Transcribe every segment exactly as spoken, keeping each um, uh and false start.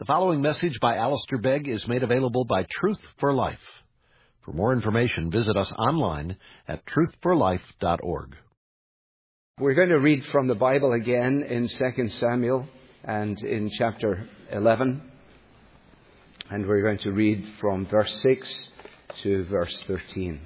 The following message by Alistair Begg is made available by Truth for Life. For more information, visit us online at truth for life dot org. We're going to read from the Bible again in Second Samuel and in chapter eleven. And we're going to read from verse six to verse thirteen.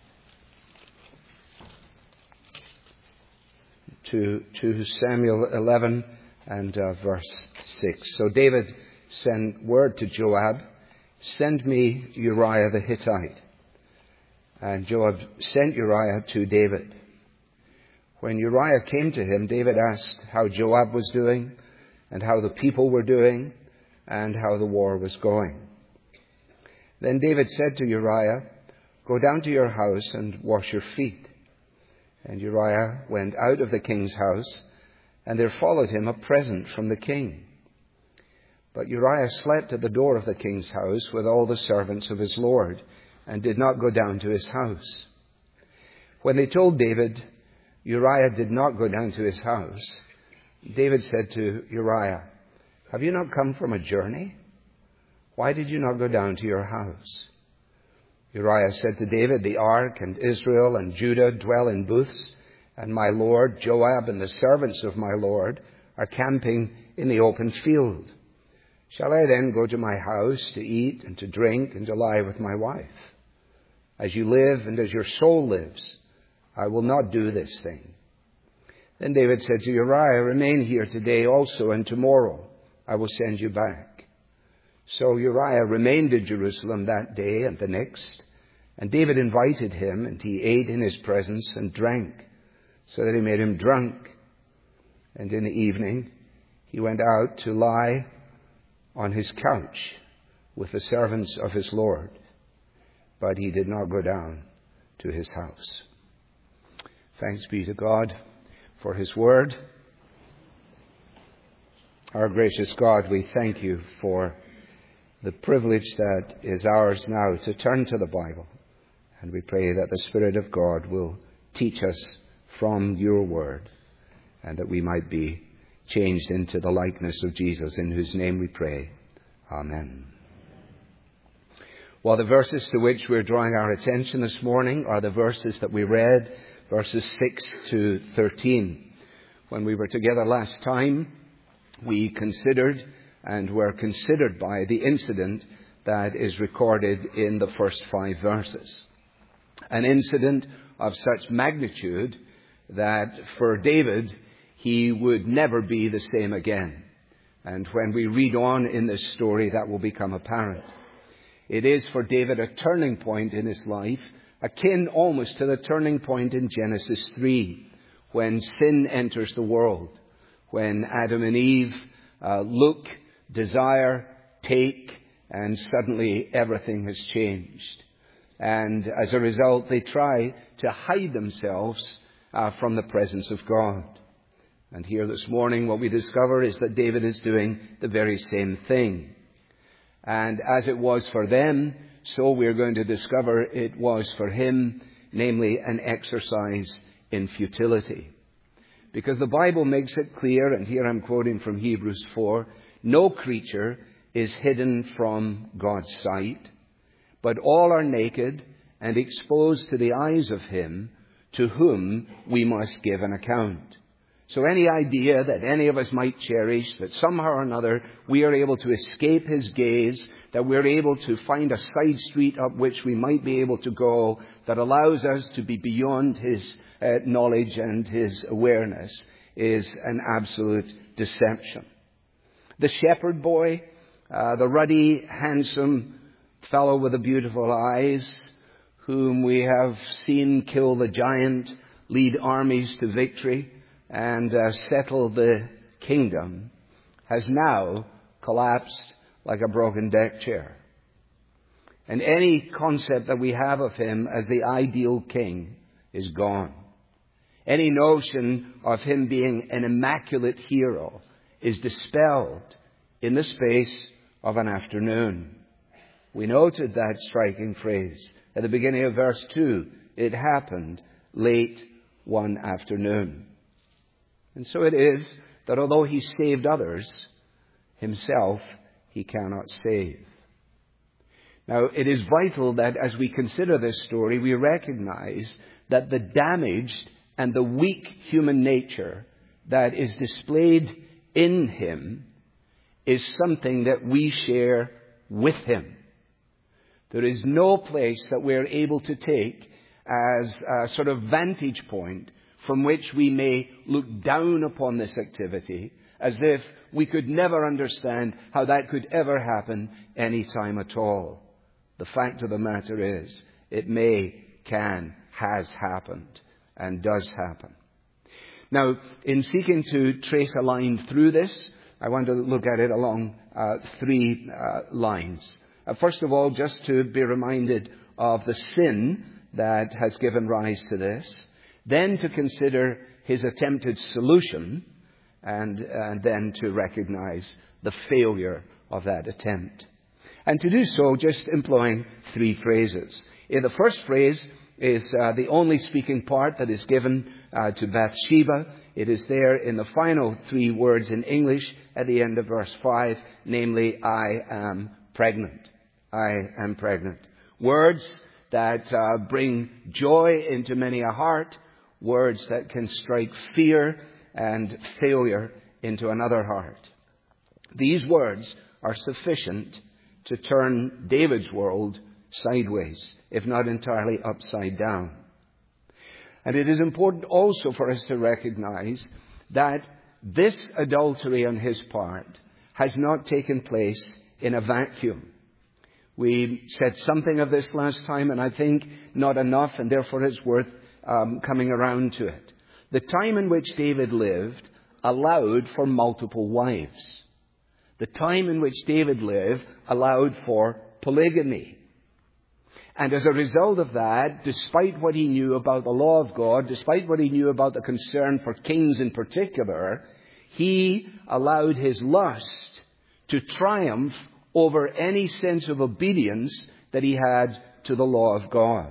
To, to Samuel eleven and uh, verse six. So David sent word to Joab, "Send me Uriah the Hittite." And Joab sent Uriah to David. When Uriah came to him, David asked how Joab was doing, and how the people were doing, and how the war was going. Then David said to Uriah, "Go down to your house and wash your feet." And Uriah went out of the king's house, and there followed him a present from the king. But Uriah slept at the door of the king's house with all the servants of his lord, and did not go down to his house. When they told David Uriah did not go down to his house, David said to Uriah, "Have you not come from a journey? Why did you not go down to your house?" Uriah said to David, "The ark and Israel and Judah dwell in booths, and my lord Joab and the servants of my lord are camping in the open field. Shall I then go to my house to eat and to drink and to lie with my wife? As you live and as your soul lives, I will not do this thing." Then David said to Uriah, "Remain here today also, and tomorrow I will send you back." So Uriah remained in Jerusalem that day and the next, and David invited him, and he ate in his presence and drank, so that he made him drunk. And in the evening he went out to lie on his couch with the servants of his lord, but he did not go down to his house. Thanks be to God for his word. Our gracious God, we thank you for the privilege that is ours now to turn to the Bible, and we pray that the Spirit of God will teach us from your word, and that we might be changed into the likeness of Jesus, in whose name we pray. Amen. Well, the verses to which we're drawing our attention this morning are the verses that we read, verses six to thirteen. When we were together last time, we considered and were considered by the incident that is recorded in the first five verses. An incident of such magnitude that for David, he would never be the same again. And when we read on in this story, that will become apparent. It is for David a turning point in his life, akin almost to the turning point in Genesis three, when sin enters the world, when Adam and Eve uh, look, desire, take, and suddenly everything has changed. And as a result, they try to hide themselves uh, from the presence of God. And here this morning, what we discover is that David is doing the very same thing. And as it was for them, so we're going to discover it was for him, namely an exercise in futility. Because the Bible makes it clear, and here I'm quoting from Hebrews four, no creature is hidden from God's sight, but all are naked and exposed to the eyes of him to whom we must give an account. So any idea that any of us might cherish, that somehow or another we are able to escape his gaze, that we're able to find a side street up which we might be able to go, that allows us to be beyond his uh, knowledge and his awareness, is an absolute deception. The shepherd boy, uh, the ruddy, handsome fellow with the beautiful eyes, whom we have seen kill the giant, lead armies to victory, and uh, settle the kingdom, has now collapsed like a broken deck chair. And any concept that we have of him as the ideal king is gone. Any notion of him being an immaculate hero is dispelled in the space of an afternoon. We noted that striking phrase at the beginning of verse two. It happened late one afternoon. And so it is that although he saved others, himself he cannot save. Now, it is vital that as we consider this story, we recognize that the damaged and the weak human nature that is displayed in him is something that we share with him. There is no place that we're able to take as a sort of vantage point from which we may look down upon this activity as if we could never understand how that could ever happen any time at all. The fact of the matter is, it may, can, has happened, and does happen. Now, in seeking to trace a line through this, I want to look at it along uh, three uh, lines. Uh, first of all, just to be reminded of the sin that has given rise to this. Then to consider his attempted solution, and, and then to recognize the failure of that attempt. And to do so, just employing three phrases. In the first phrase is uh, the only speaking part that is given uh, to Bathsheba. It is there in the final three words in English at the end of verse five, namely, I am pregnant. I am pregnant. Words that uh, bring joy into many a heart, words that can strike fear and failure into another heart. These words are sufficient to turn David's world sideways, if not entirely upside down. And it is important also for us to recognize that this adultery on his part has not taken place in a vacuum. We said something of this last time, and I think not enough, and therefore it's worth um, coming around to it. The time in which David lived allowed for multiple wives. The time in which David lived allowed for polygamy. And as a result of that, despite what he knew about the law of God, despite what he knew about the concern for kings in particular, he allowed his lust to triumph over any sense of obedience that he had to the law of God.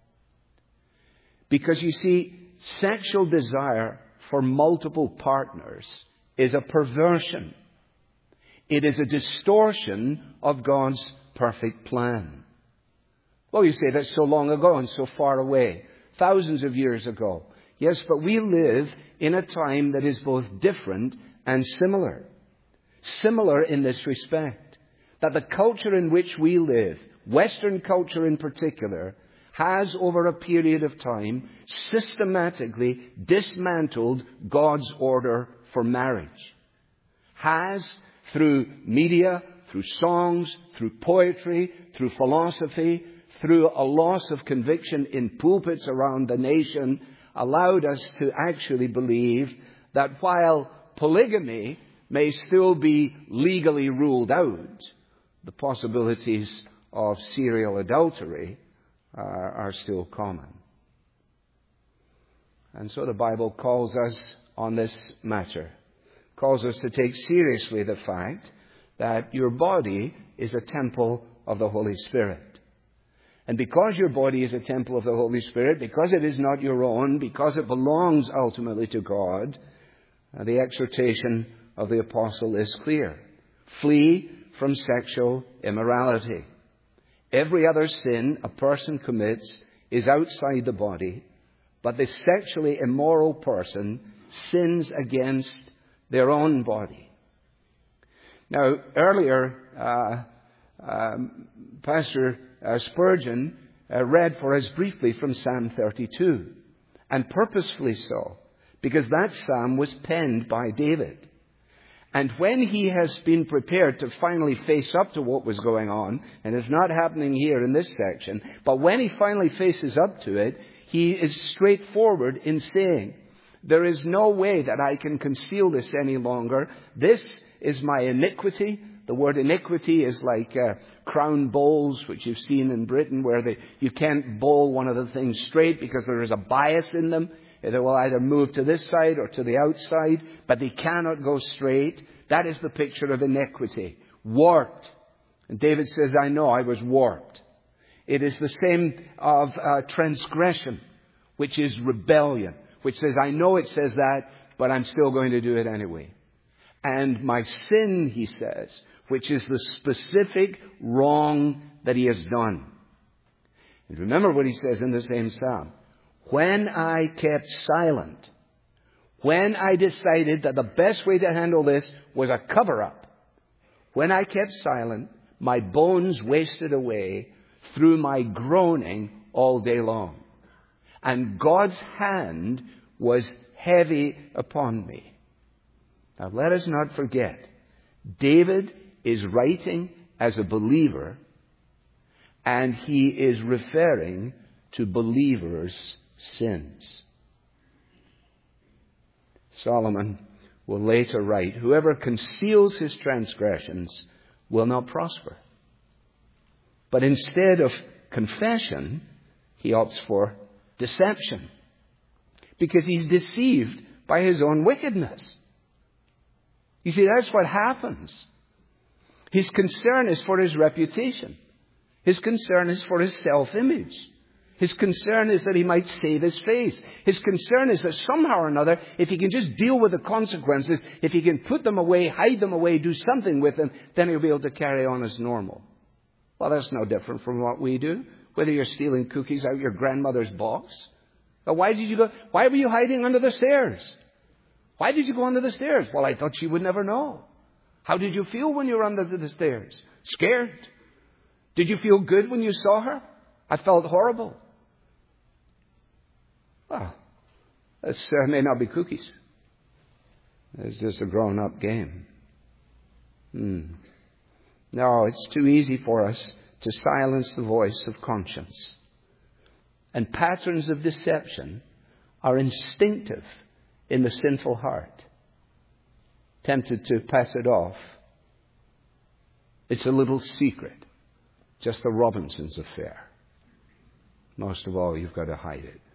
Because you see, sexual desire for multiple partners is a perversion. It is a distortion of God's perfect plan. Well, you say that's so long ago and so far away, thousands of years ago. Yes, but we live in a time that is both different and similar. Similar in this respect, that the culture in which we live, Western culture in particular, has over a period of time systematically dismantled God's order for marriage. Has, through media, through songs, through poetry, through philosophy, through a loss of conviction in pulpits around the nation, allowed us to actually believe that while polygamy may still be legally ruled out, the possibilities of serial adultery are, are still common. And so the Bible calls us on this matter, calls us to take seriously the fact that your body is a temple of the Holy Spirit. And because your body is a temple of the Holy Spirit, because it is not your own, because it belongs ultimately to God, the exhortation of the apostle is clear. Flee from sexual immorality. Every other sin a person commits is outside the body, but the sexually immoral person sins against their own body. Now, earlier, uh, um, Pastor uh, Spurgeon uh, read for us briefly from Psalm thirty-two, and purposefully so, because that psalm was penned by David. And when he has been prepared to finally face up to what was going on, and it's not happening here in this section, but when he finally faces up to it, he is straightforward in saying, there is no way that I can conceal this any longer. This is my iniquity. The word iniquity is like uh, crown bowls, which you've seen in Britain, where they, you can't bowl one of the things straight because there is a bias in them. It will either move to this side or to the outside, but they cannot go straight. That is the picture of iniquity. Warped. And David says, I know I was warped. It is the same of uh, transgression, which is rebellion, which says, I know it says that, but I'm still going to do it anyway. And my sin, he says, which is the specific wrong that he has done. And remember what he says in the same psalm. When I kept silent, when I decided that the best way to handle this was a cover-up, when I kept silent, my bones wasted away through my groaning all day long. And God's hand was heavy upon me. Now let us not forget, David is writing as a believer, and he is referring to believers' sins. Solomon will later write, whoever conceals his transgressions will not prosper. But instead of confession, he opts for deception, because he's deceived by his own wickedness. You see, that's what happens. His concern is for his reputation. His concern is for his self-image. His concern is that he might save his face. His concern is that somehow or another, if he can just deal with the consequences, if he can put them away, hide them away, do something with them, then he'll be able to carry on as normal. Well, that's no different from what we do. Whether you're stealing cookies out of your grandmother's box. But why did you go? Why were you hiding under the stairs? Why did you go under the stairs? Well, I thought she would never know. How did you feel when you were under the stairs? Scared. Did you feel good when you saw her? I felt horrible. Well, that uh, may not be cookies. It's just a grown-up game. Hmm. No, it's too easy for us to silence the voice of conscience. And patterns of deception are instinctive in the sinful heart. Tempted to pass it off. It's a little secret. Just the Robinsons affair. Most of all, you've got to hide it.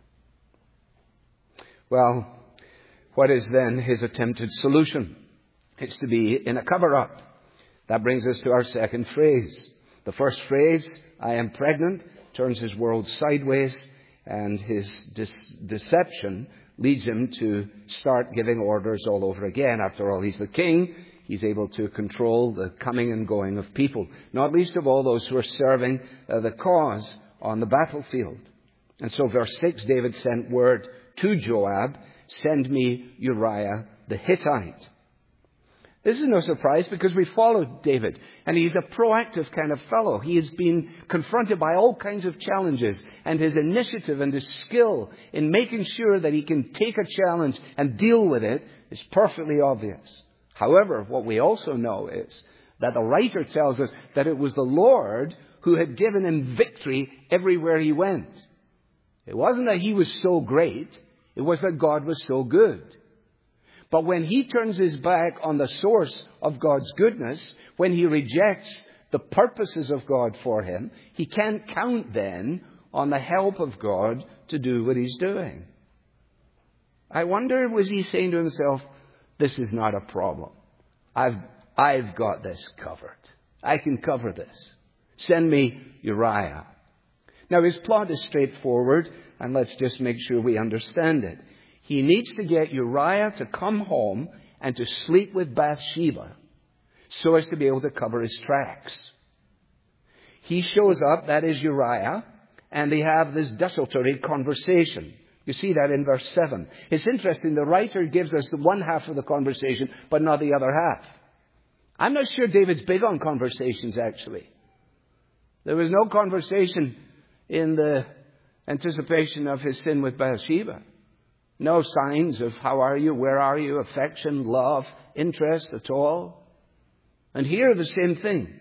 Well, what is then his attempted solution? It's to be in a cover-up. That brings us to our second phrase. The first phrase, I am pregnant, turns his world sideways, and his dis- deception leads him to start giving orders all over again. After all, he's the king. He's able to control the coming and going of people, not least of all those who are serving uh, the cause on the battlefield. And so verse six, David sent word to Joab, send me Uriah the Hittite. This is no surprise because we followed David, and he's a proactive kind of fellow. He has been confronted by all kinds of challenges, and his initiative and his skill in making sure that he can take a challenge and deal with it is perfectly obvious. However, what we also know is that the writer tells us that it was the Lord who had given him victory everywhere he went. It wasn't that he was so great, it was that God was so good. But when he turns his back on the source of God's goodness, when he rejects the purposes of God for him, he can't count then on the help of God to do what he's doing. I wonder, was he saying to himself, this is not a problem. I've, I've got this covered. I can cover this. Send me Uriah. Now his plot is straightforward, and let's just make sure we understand it. He needs to get Uriah to come home and to sleep with Bathsheba so as to be able to cover his tracks. He shows up, that is Uriah, and they have this desultory conversation. You see that in verse seven. It's interesting, the writer gives us the one half of the conversation, but not the other half. I'm not sure David's big on conversations, actually. There was no conversation in the anticipation of his sin with Bathsheba. No signs of how are you, where are you, affection, love, interest at all. And here the same thing.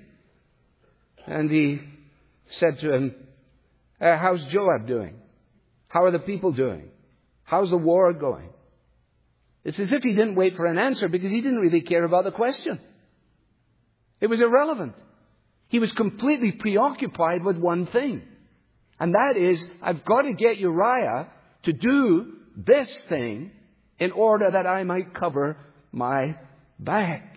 And he said to him, uh, how's Joab doing? How are the people doing? How's the war going? It's as if he didn't wait for an answer because he didn't really care about the question. It was irrelevant. He was completely preoccupied with one thing. And that is, I've got to get Uriah to do this thing in order that I might cover my back.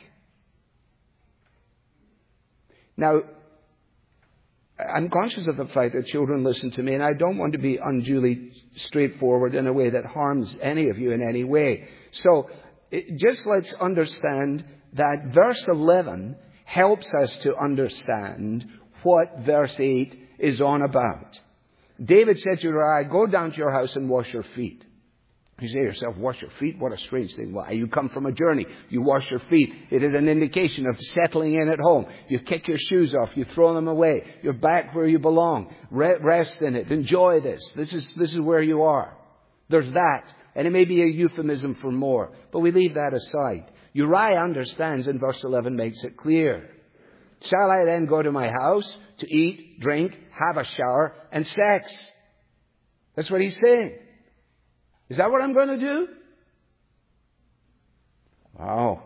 Now, I'm conscious of the fact that children listen to me, and I don't want to be unduly straightforward in a way that harms any of you in any way. So, just let's understand that verse eleven helps us to understand what verse eight is on about. David said to Uriah, go down to your house and wash your feet. You say to yourself, wash your feet? What a strange thing. Why? You come from a journey. You wash your feet. It is an indication of settling in at home. You kick your shoes off. You throw them away. You're back where you belong. Rest in it. Enjoy this. This is, this is where you are. There's that. And it may be a euphemism for more. But we leave that aside. Uriah understands, and verse eleven makes it clear. Shall I then go to my house to eat, drink, have a shower, and sex? That's what he's saying. Is that what I'm going to do? Wow.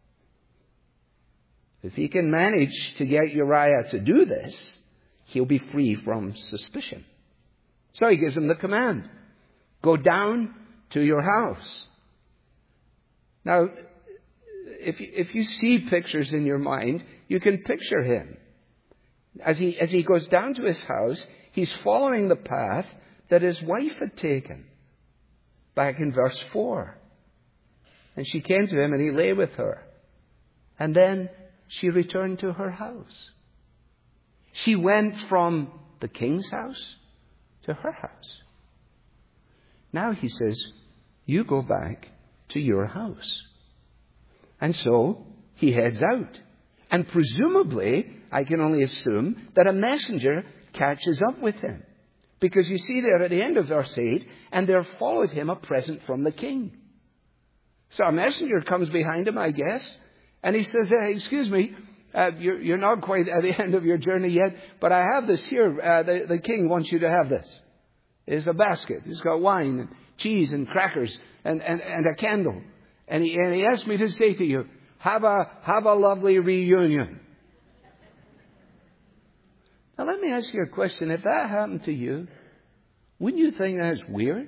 If he can manage to get Uriah to do this, he'll be free from suspicion. So he gives him the command. Go down to your house. Now, if you, if you see pictures in your mind, you can picture him. As he, as he goes down to his house, he's following the path that his wife had taken. Back in verse four. And she came to him and he lay with her. And then she returned to her house. She went from the king's house to her house. Now he says, you go back to your house. And so he heads out. And presumably, I can only assume that a messenger catches up with him. Because you see there at the end of verse eight, and there followed him a present from the king. So a messenger comes behind him, I guess, and he says, hey, excuse me, uh, you're, you're not quite at the end of your journey yet, but I have this here. Uh, the, the king wants you to have this. It's a basket. It's got wine and cheese and crackers and, and, and a candle. And he, and he asked me to say to you, have a, have a lovely reunion. Now, let me ask you a question. If that happened to you, wouldn't you think that's weird?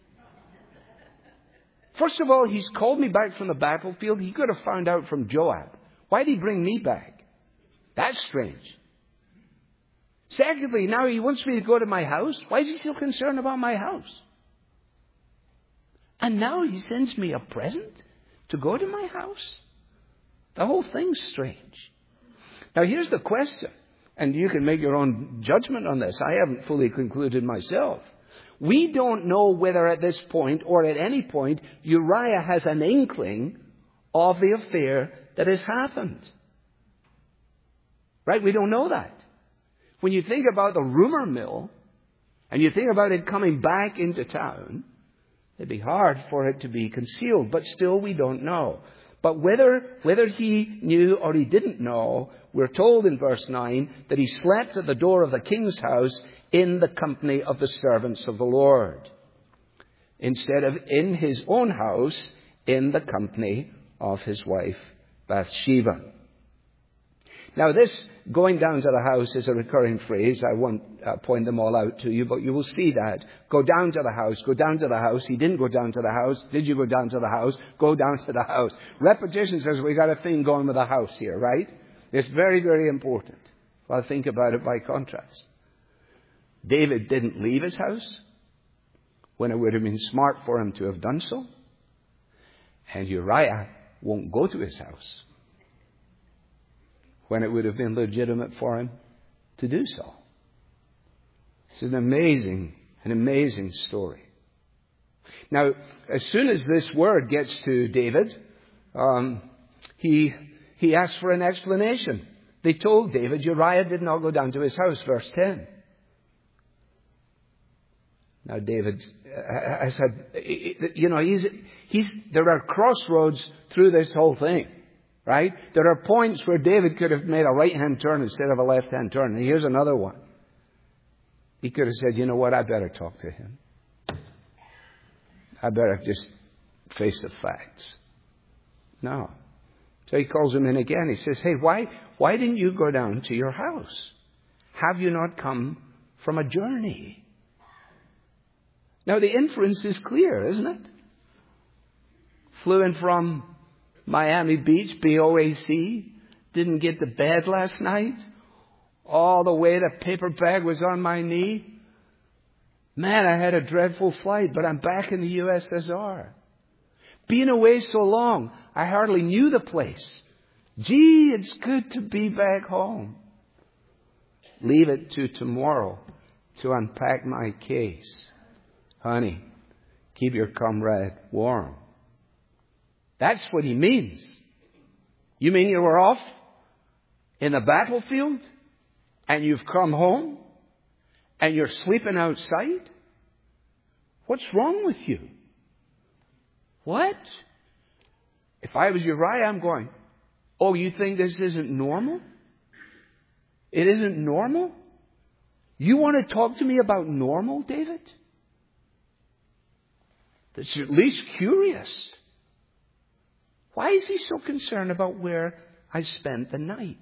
First of all, he's called me back from the battlefield. He could have found out from Joab. Why did he bring me back? That's strange. Secondly, now he wants me to go to my house. Why is he so concerned about my house? And now he sends me a present to go to my house. The whole thing's strange. Now, here's the question. And you can make your own judgment on this. I haven't fully concluded myself. We don't know whether at this point or at any point Uriah has an inkling of the affair that has happened. Right? We don't know that. When you think about the rumor mill and you think about it coming back into town, it'd be hard for it to be concealed. But still, we don't know. But whether, whether he knew or he didn't know, we're told in verse nine that he slept at the door of the king's house in the company of the servants of the Lord, instead of in his own house in the company of his wife Bathsheba. Now, this going down to the house is a recurring phrase. I won't uh, point them all out to you, but you will see that. Go down to the house. Go down to the house. He didn't go down to the house. Did you go down to the house? Go down to the house. Repetition says we got a thing going with the house here, right? It's very, very important. Well, think about it by contrast. David didn't leave his house when it would have been smart for him to have done so. And Uriah won't go to his house when it would have been legitimate for him to do so. It's an amazing, an amazing story. Now, as soon as this word gets to David, um, he he asks for an explanation. They told David Uriah did not go down to his house, verse ten. Now, David, I said, you know, he's he's. There are crossroads through this whole thing. Right? There are points where David could have made a right-hand turn instead of a left-hand turn. And here's another one. He could have said, you know what, I better talk to him. I better just face the facts. No. So he calls him in again. He says, hey, why, why didn't you go down to your house? Have you not come from a journey? Now, the inference is clear, isn't it? Flew in from Miami Beach, B O A C, didn't get to bed last night. All the way the paper bag was on my knee. Man, I had a dreadful flight, but I'm back in the U S S R. Being away so long, I hardly knew the place. Gee, it's good to be back home. Leave it to tomorrow to unpack my case. Honey, keep your comrade warm. That's what he means. You mean you were off in the battlefield and you've come home and you're sleeping outside? What's wrong with you? What? If I was Uriah, I'm going, oh, you think this isn't normal? It isn't normal? You want to talk to me about normal, David? That's at least curious. Why is he so concerned about where I spent the night?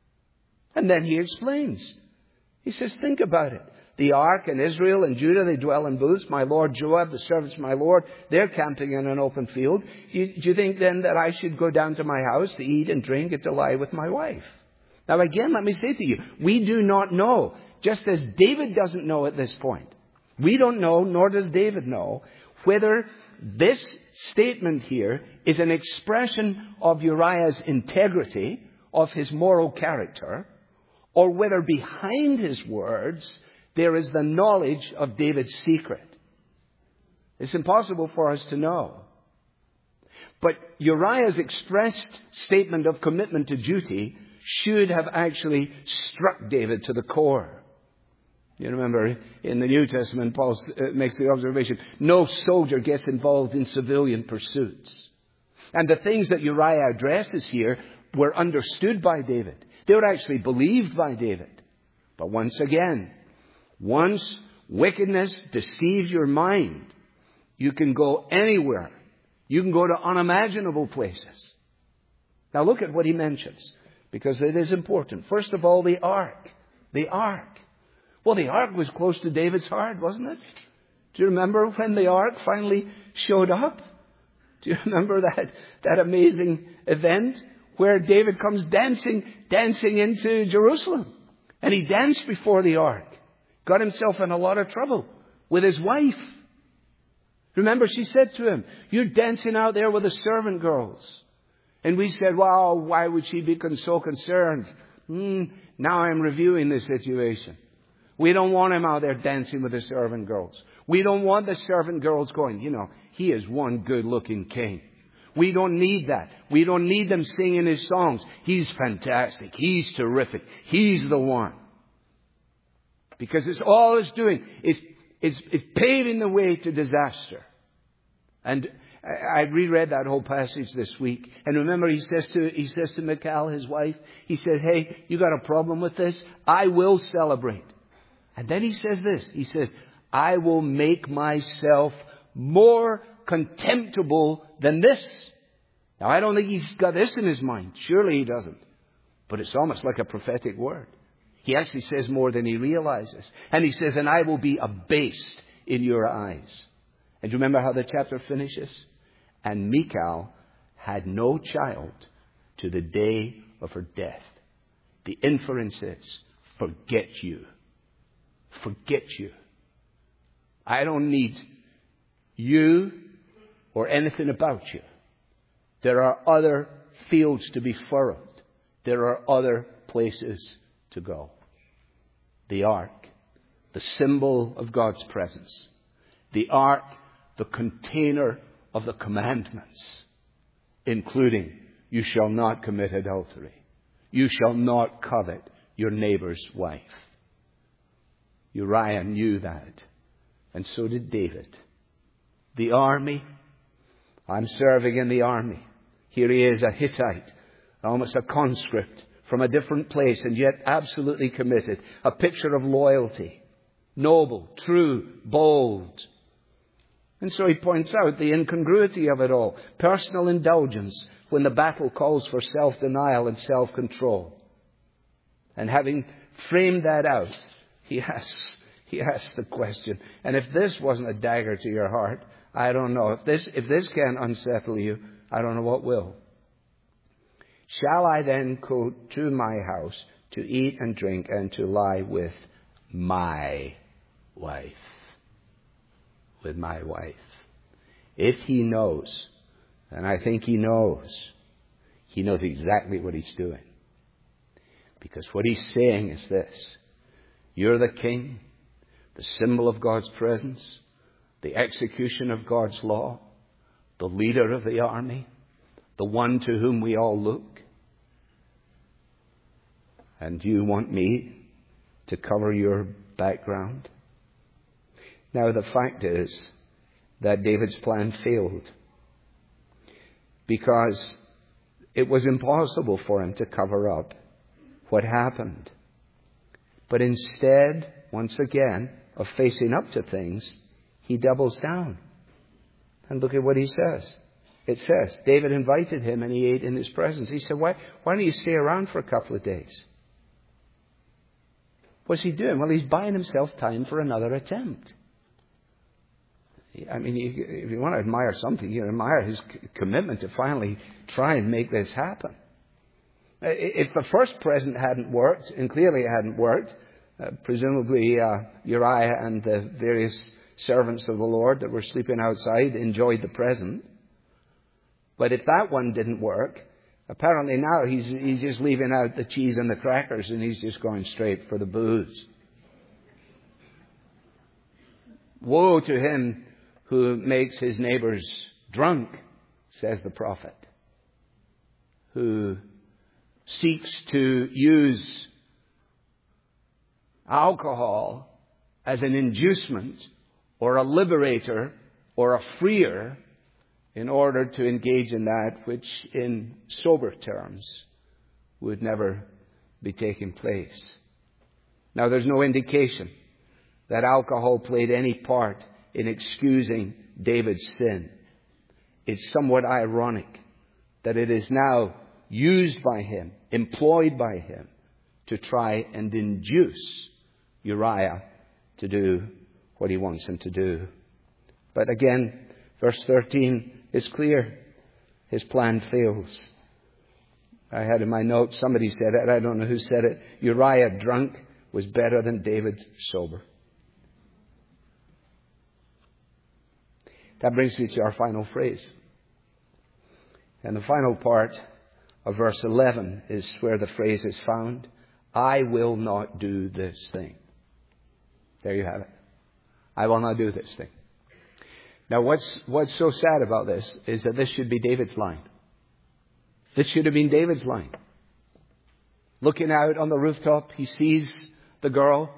And then he explains. He says, think about it. The ark and Israel and Judah, they dwell in booths. My lord Joab, the servants of my lord, they're camping in an open field. Do you, do you think then that I should go down to my house to eat and drink and to lie with my wife? Now again, let me say to you, we do not know, just as David doesn't know at this point. We don't know, nor does David know, whether this statement here is an expression of Uriah's integrity, of his moral character, or whether behind his words there is the knowledge of David's secret. It's impossible for us to know. But Uriah's expressed statement of commitment to duty should have actually struck David to the core. You remember in the New Testament, Paul makes the observation, no soldier gets involved in civilian pursuits. And the things that Uriah addresses here were understood by David. They were actually believed by David. But once again, once wickedness deceives your mind, you can go anywhere. You can go to unimaginable places. Now look at what he mentions, because it is important. First of all, the ark. The ark. Well, the ark was close to David's heart, wasn't it? Do you remember when the ark finally showed up? Do you remember that, that amazing event where David comes dancing, dancing into Jerusalem? And he danced before the ark. Got himself in a lot of trouble with his wife. Remember, she said to him, you're dancing out there with the servant girls. And we said, well, why would she be so concerned? Hmm, now I'm reviewing the situation. We don't want him out there dancing with the servant girls. We don't want the servant girls going, you know, he is one good-looking king. We don't need that. We don't need them singing his songs. He's fantastic. He's terrific. He's the one. Because it's all it's doing is it's, it's paving the way to disaster. And I reread that whole passage this week. And remember, he says to he says to Michal, his wife, he says, hey, you got a problem with this? I will celebrate. And then he says this. He says, I will make myself more contemptible than this. Now, I don't think he's got this in his mind. Surely he doesn't. But it's almost like a prophetic word. He actually says more than he realizes. And he says, and I will be abased in your eyes. And you remember how the chapter finishes? And Michal had no child to the day of her death. The inference is, forget you. Forget you. I don't need you or anything about you. There are other fields to be furrowed. There are other places to go. The ark, the symbol of God's presence. The ark, the container of the commandments, including you shall not commit adultery. You shall not covet your neighbor's wife. Uriah knew that, and so did David. The army, I'm serving in the army. Here he is, a Hittite, almost a conscript from a different place, and yet absolutely committed. A picture of loyalty, noble, true, bold. And so he points out the incongruity of it all. Personal indulgence when the battle calls for self-denial and self-control. And having framed that out, he asks, he asks the question, and if this wasn't a dagger to your heart, I don't know. If this, if this can unsettle you, I don't know what will. Shall I then go to my house to eat and drink and to lie with my wife? With my wife. If he knows, and I think he knows, He knows exactly what he's doing. Because what he's saying is this: you're the king, the symbol of God's presence, the execution of God's law, the leader of the army, the one to whom we all look. And you want me to cover your background? Now, the fact is that David's plan failed because it was impossible for him to cover up what happened. But instead, once again, of facing up to things, he doubles down. And look at what he says. It says, David invited him and he ate in his presence. He said, why, why don't you stay around for a couple of days? What's he doing? Well, he's buying himself time for another attempt. I mean, if you want to admire something, you admire his commitment to finally try and make this happen. If the first present hadn't worked, and clearly it hadn't worked, uh, presumably uh, Uriah and the various servants of the Lord that were sleeping outside enjoyed the present. But if that one didn't work, apparently now he's, he's just leaving out the cheese and the crackers and he's just going straight for the booze. Woe to him who makes his neighbors drunk, says the prophet, who seeks to use alcohol as an inducement or a liberator or a freer in order to engage in that which in sober terms would never be taking place. Now, there's no indication that alcohol played any part in excusing David's sin. It's somewhat ironic that it is now used by him, employed by him, to try and induce Uriah to do what he wants him to do. But again, verse thirteen is clear. His plan fails. I had in my notes, somebody said it, I don't know who said it, Uriah drunk was better than David sober. That brings me to our final phrase. And the final part of verse eleven is where the phrase is found. I will not do this thing. There you have it. I will not do this thing. Now, what's, what's so sad about this is that this should be David's line. This should have been David's line. Looking out on the rooftop, he sees the girl.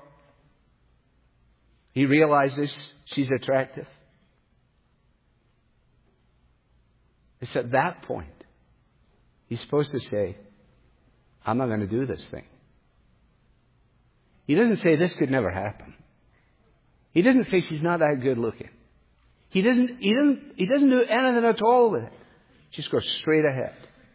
He realizes she's attractive. It's at that point he's supposed to say, I'm not going to do this thing. He doesn't say this could never happen. He doesn't say she's not that good looking. He doesn't, he doesn't, he doesn't do anything at all with it. Just goes straight ahead.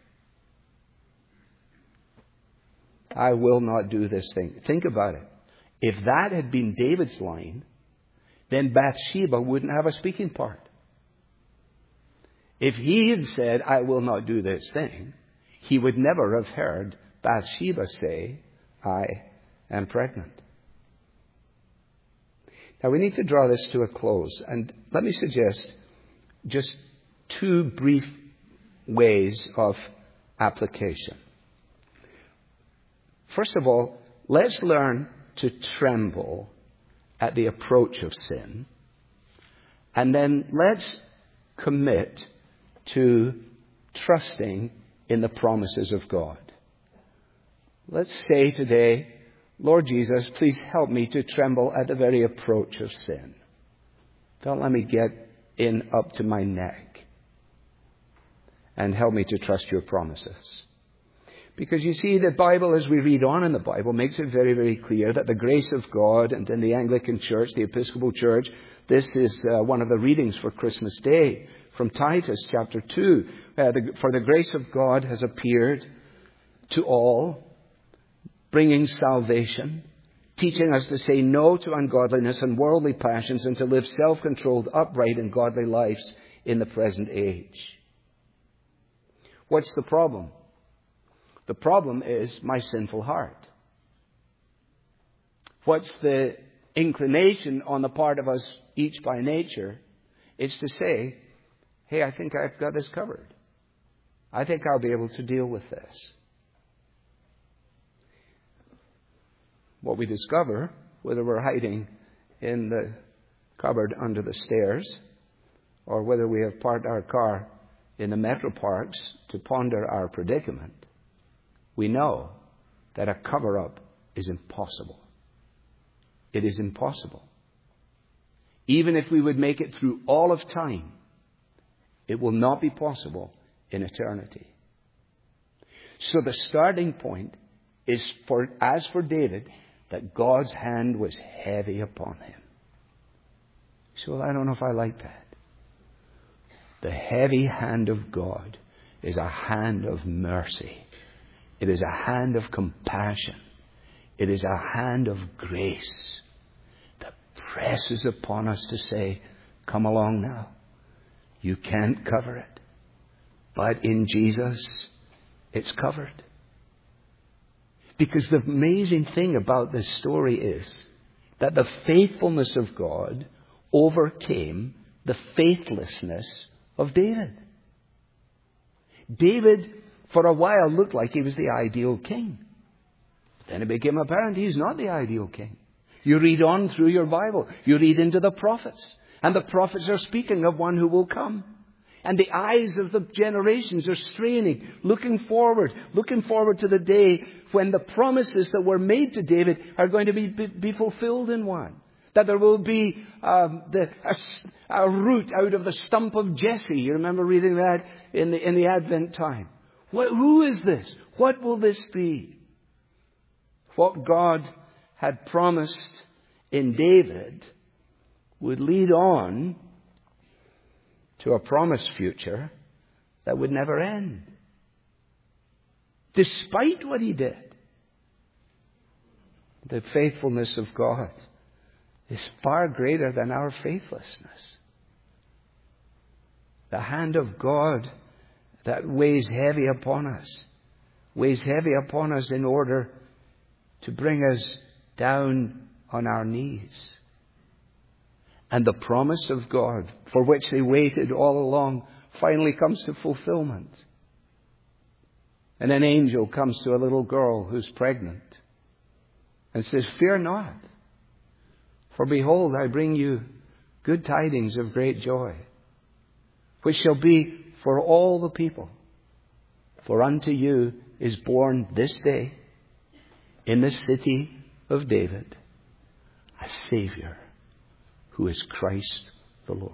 I will not do this thing. Think about it. If that had been David's line, then Bathsheba wouldn't have a speaking part. If he had said, I will not do this thing, he would never have heard Bathsheba say, I am pregnant. Now, we need to draw this to a close. And let me suggest just two brief ways of application. First of all, let's learn to tremble at the approach of sin. And then let's commit to trusting in the promises of God. Let's say today, Lord Jesus, please help me to tremble at the very approach of sin. Don't let me get in up to my neck. And help me to trust your promises. Because you see, the Bible, as we read on in the Bible, makes it very, very clear that the grace of God, and in the Anglican Church, the Episcopal Church, this is uh, one of the readings for Christmas Day from Titus chapter two. Uh, the, for the grace of God has appeared to all, bringing salvation, teaching us to say no to ungodliness and worldly passions and to live self-controlled, upright and godly lives in the present age. What's the problem? The problem is my sinful heart. What's the inclination on the part of us each by nature? It's to say, hey, I think I've got this covered. I think I'll be able to deal with this. What we discover, whether we're hiding in the cupboard under the stairs, or whether we have parked our car in the metro parks to ponder our predicament, we know that a cover-up is impossible. It is impossible. Even if we would make it through all of time, it will not be possible in eternity. So the starting point is, for, as for David, that God's hand was heavy upon him. So I don't know if I like that. The heavy hand of God is a hand of mercy. It is a hand of compassion. It is a hand of grace that presses upon us to say, come along now. You can't cover it. But in Jesus, it's covered. Because the amazing thing about this story is that the faithfulness of God overcame the faithlessness of David. David, for a while, looked like he was the ideal king. But then it became apparent he's not the ideal king. You read on through your Bible. You read into the prophets. And the prophets are speaking of one who will come. And the eyes of the generations are straining, looking forward, looking forward to the day when the promises that were made to David are going to be, be, be fulfilled in one. That there will be um, the, a, a root out of the stump of Jesse. You remember reading that in the, in the Advent time. What, who is this? What will this be? What God had promised in David would lead on to a promised future that would never end. Despite what he did, the faithfulness of God is far greater than our faithlessness. The hand of God that weighs heavy upon us, weighs heavy upon us in order to bring us down on our knees. And the promise of God, for which they waited all along, finally comes to fulfillment. And an angel comes to a little girl who's pregnant and says, fear not, for behold, I bring you good tidings of great joy, which shall be for all the people. For unto you is born this day in the city of David a Savior, who is Christ the Lord.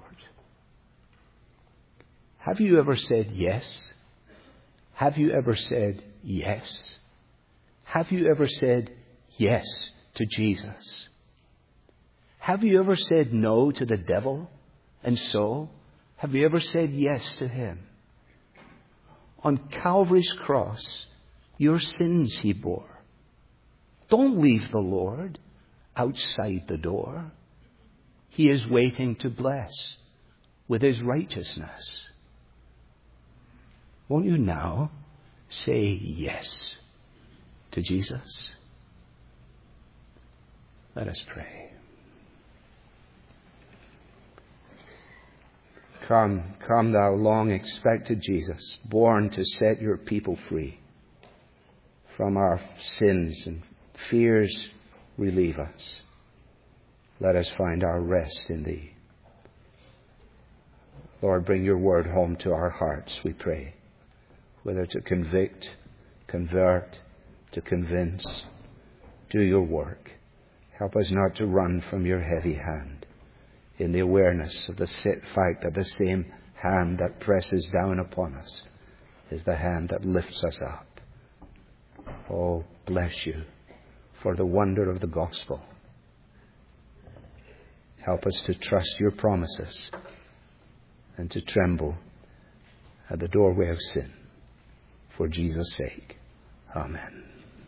Have you ever said yes? Have you ever said yes? Have you ever said yes to Jesus? Have you ever said no to the devil? And so, have you ever said yes to him? On Calvary's cross, your sins he bore. Don't leave the Lord outside the door. He is waiting to bless with his righteousness. Won't you now say yes to Jesus? Let us pray. Come, come thou long expected Jesus, born to set your people free. From our sins and fears relieve us. Let us find our rest in Thee. Lord, bring your word home to our hearts, we pray. Whether to convict, convert, to convince, do your work. Help us not to run from your heavy hand, in the awareness of the fact that the same hand that presses down upon us is the hand that lifts us up. Oh, bless you for the wonder of the gospel. Help us to trust your promises and to tremble at the doorway of sin. For Jesus' sake. Amen.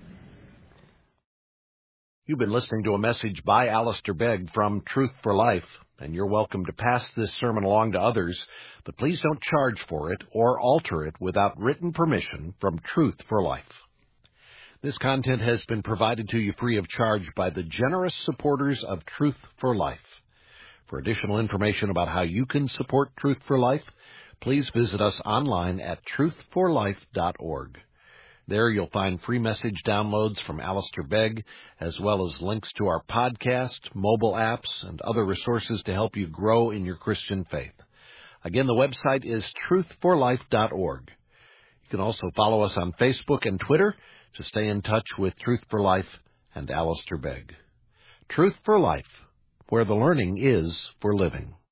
You've been listening to a message by Alistair Begg from Truth for Life, and you're welcome to pass this sermon along to others, but please don't charge for it or alter it without written permission from Truth for Life. This content has been provided to you free of charge by the generous supporters of Truth for Life. For additional information about how you can support Truth for Life, please visit us online at truth for life dot org. There you'll find free message downloads from Alistair Begg, as well as links to our podcast, mobile apps, and other resources to help you grow in your Christian faith. Again, the website is truth for life dot org. You can also follow us on Facebook and Twitter to stay in touch with Truth for Life and Alistair Begg. Truth for Life, where the learning is for living.